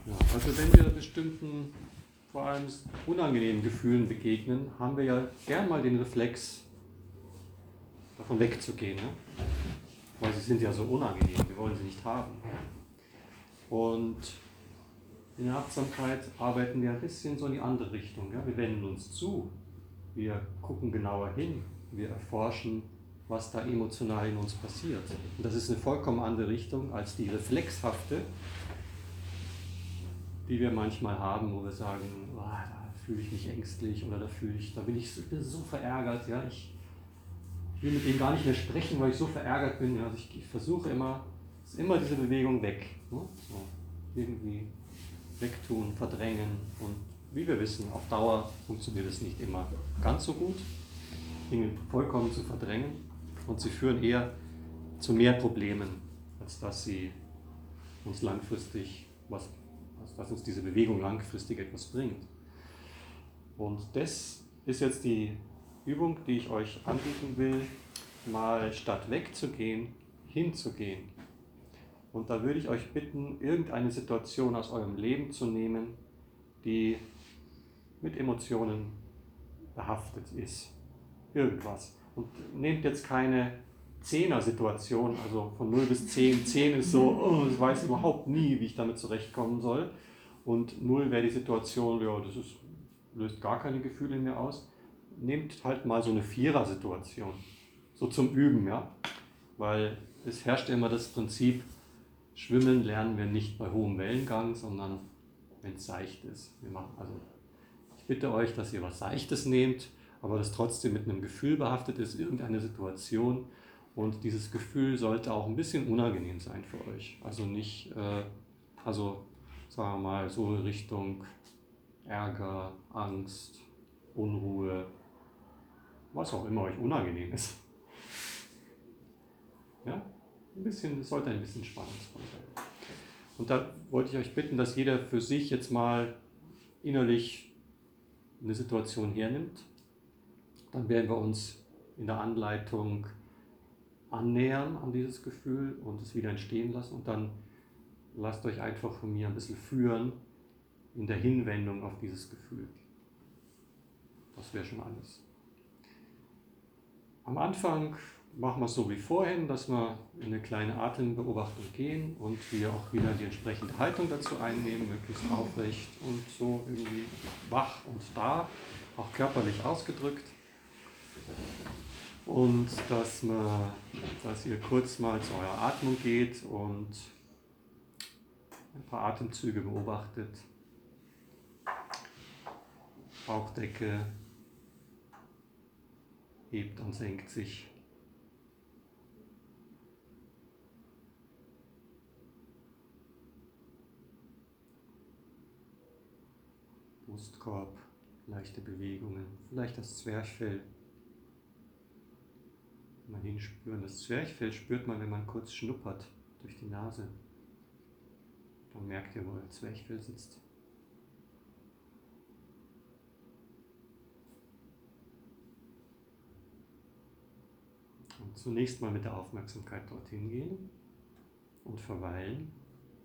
Ja, also wenn wir bestimmten, vor allem unangenehmen Gefühlen begegnen, haben wir ja gern mal den Reflex, davon wegzugehen. Ne? Weil sie sind ja so unangenehm, wir wollen sie nicht haben. Und in der Achtsamkeit arbeiten wir ein bisschen so in die andere Richtung. Ja? Wir wenden uns zu, wir gucken genauer hin, wir erforschen, was da emotional in uns passiert. Und das ist eine vollkommen andere Richtung als die reflexhafte, die wir manchmal haben, wo wir sagen, oh, da fühle ich mich ängstlich oder da bin ich so verärgert, ja, ich will mit denen gar nicht mehr sprechen, weil ich so verärgert bin. Ja, also ich versuche immer, es ist immer diese Bewegung weg, ne? So, irgendwie wegtun, verdrängen und wie wir wissen, auf Dauer funktioniert es nicht immer ganz so gut, Dinge vollkommen zu verdrängen und sie führen eher zu mehr Problemen, als dass sie uns langfristig dass uns diese Bewegung langfristig etwas bringt. Und das ist jetzt die Übung, die ich euch anbieten will, mal statt wegzugehen, hinzugehen. Und da würde ich euch bitten, irgendeine Situation aus eurem Leben zu nehmen, die mit Emotionen behaftet ist. Irgendwas. Und nehmt jetzt keine Zehner-Situation, also von 0 bis 10. 10 ist so, oh, ich weiß überhaupt nie, wie ich damit zurechtkommen soll. Und 0 wäre die Situation, ja, löst gar keine Gefühle mehr aus. Nehmt halt mal so eine Vierer-Situation, so zum Üben, ja. Weil es herrscht immer das Prinzip, Schwimmen lernen wir nicht bei hohem Wellengang, sondern wenn es seicht ist. Ich bitte euch, dass ihr was Seichtes nehmt, aber das trotzdem mit einem Gefühl behaftet ist, irgendeine Situation. Und dieses Gefühl sollte auch ein bisschen unangenehm sein für euch. Also nicht, sagen wir mal, so Richtung Ärger, Angst, Unruhe, was auch immer euch unangenehm ist. Ja? Es sollte ein bisschen spannungsvoll sein. Und da wollte ich euch bitten, dass jeder für sich jetzt mal innerlich eine Situation hernimmt. Dann werden wir uns in der Anleitung annähern an dieses Gefühl und es wieder entstehen lassen. Und dann lasst euch einfach von mir ein bisschen führen in der Hinwendung auf dieses Gefühl. Das wäre schon alles. Am Anfang machen wir es so wie vorhin, dass wir in eine kleine Atembeobachtung gehen und wir auch wieder die entsprechende Haltung dazu einnehmen, möglichst aufrecht und so irgendwie wach und da, auch körperlich ausgedrückt. Und dass ihr kurz mal zu eurer Atmung geht und ein paar Atemzüge beobachtet. Bauchdecke hebt und senkt sich. Brustkorb, leichte Bewegungen, vielleicht das Zwerchfell. Mal hinspüren. Das Zwerchfell spürt man, wenn man kurz schnuppert durch die Nase. Dann merkt ihr, wo euer Zwerchfell sitzt. Und zunächst mal mit der Aufmerksamkeit dorthin gehen und verweilen.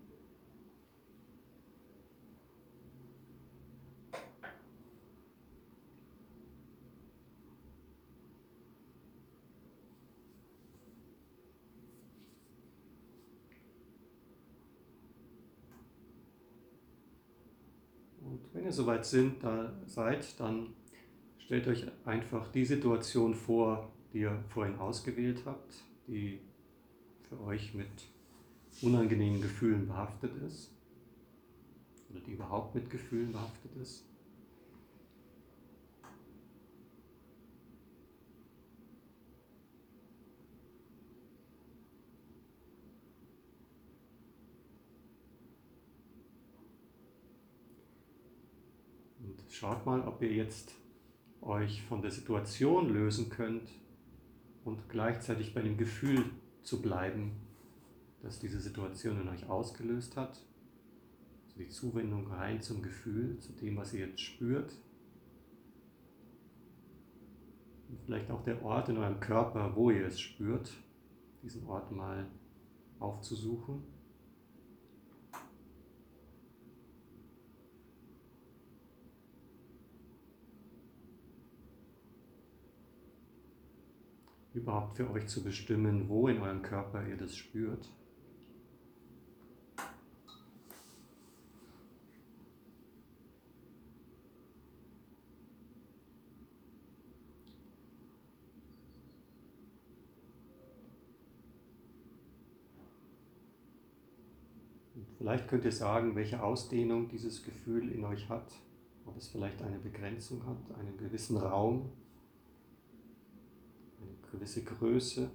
Und wenn ihr soweit seid, dann stellt euch einfach die Situation vor, die ihr vorhin ausgewählt habt, die für euch mit unangenehmen Gefühlen behaftet ist oder die überhaupt mit Gefühlen behaftet ist. Und schaut mal, ob ihr jetzt euch von der Situation lösen könnt und gleichzeitig bei dem Gefühl zu bleiben, das diese Situation in euch ausgelöst hat. Also die Zuwendung rein zum Gefühl, zu dem, was ihr jetzt spürt. Und vielleicht auch der Ort in eurem Körper, wo ihr es spürt, diesen Ort mal aufzusuchen. überhaupt für euch zu bestimmen, wo in eurem Körper ihr das spürt. Und vielleicht könnt ihr sagen, welche Ausdehnung dieses Gefühl in euch hat, ob es vielleicht eine Begrenzung hat, einen gewissen Raum, eine gewisse Größe.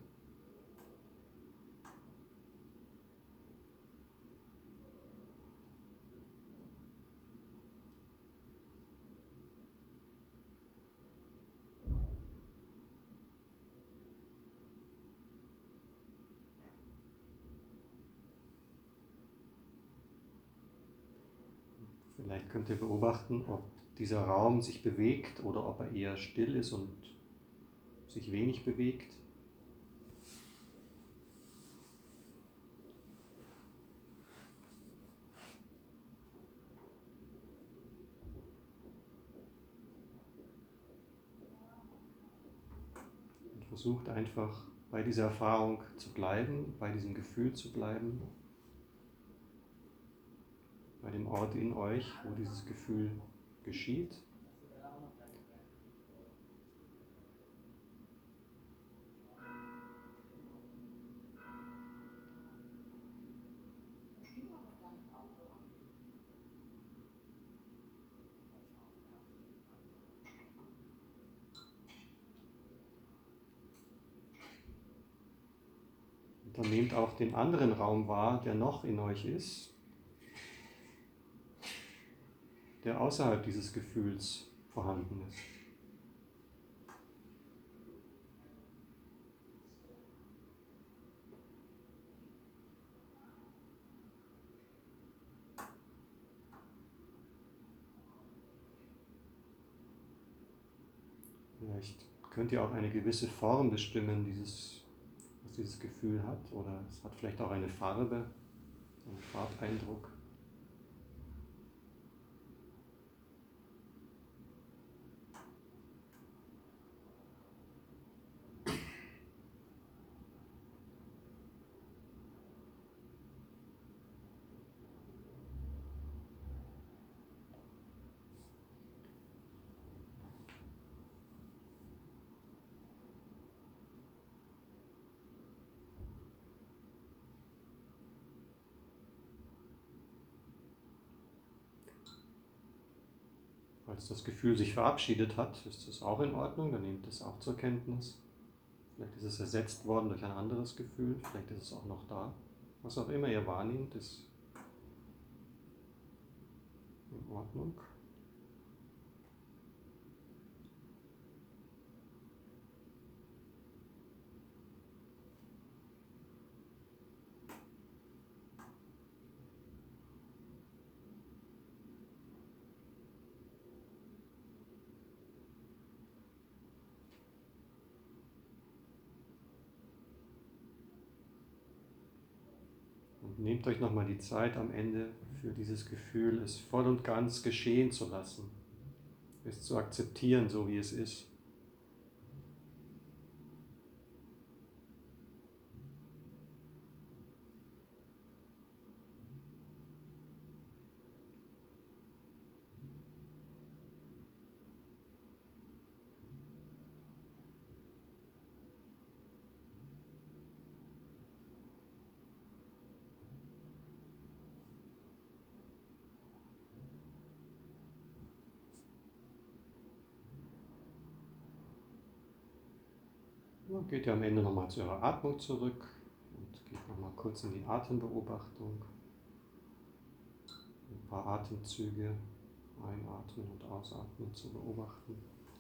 Vielleicht könnt ihr beobachten, ob dieser Raum sich bewegt oder ob er eher still ist und sich wenig bewegt. Und versucht einfach bei dieser Erfahrung zu bleiben, bei diesem Gefühl zu bleiben, bei dem Ort in euch, wo dieses Gefühl geschieht. Und dann nehmt auch den anderen Raum wahr, der noch in euch ist, der außerhalb dieses Gefühls vorhanden ist. Vielleicht könnt ihr auch eine gewisse Form bestimmen, was dieses Gefühl hat, oder es hat vielleicht auch eine Farbe, einen Farbeindruck. Falls das Gefühl sich verabschiedet hat, ist das auch in Ordnung, dann nehmt es auch zur Kenntnis. Vielleicht ist es ersetzt worden durch ein anderes Gefühl, vielleicht ist es auch noch da. Was auch immer ihr wahrnehmt, ist in Ordnung. Und nehmt euch nochmal die Zeit am Ende für dieses Gefühl, es voll und ganz geschehen zu lassen, es zu akzeptieren, so wie es ist. Und geht ihr am Ende nochmal zu eurer Atmung zurück und geht nochmal kurz in die Atembeobachtung. Ein paar Atemzüge einatmen und ausatmen zu beobachten.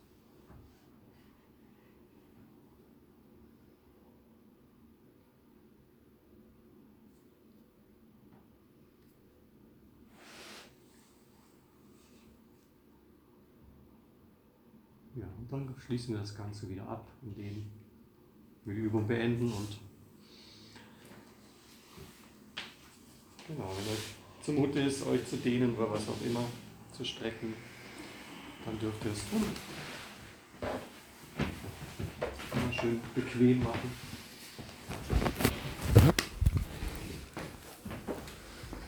Ja, und dann schließen wir das Ganze wieder ab, indem wir die Übung beenden und genau, wenn euch zumute ist, euch zu dehnen oder was auch immer, zu strecken, dann dürft ihr es tun. Immer schön bequem machen.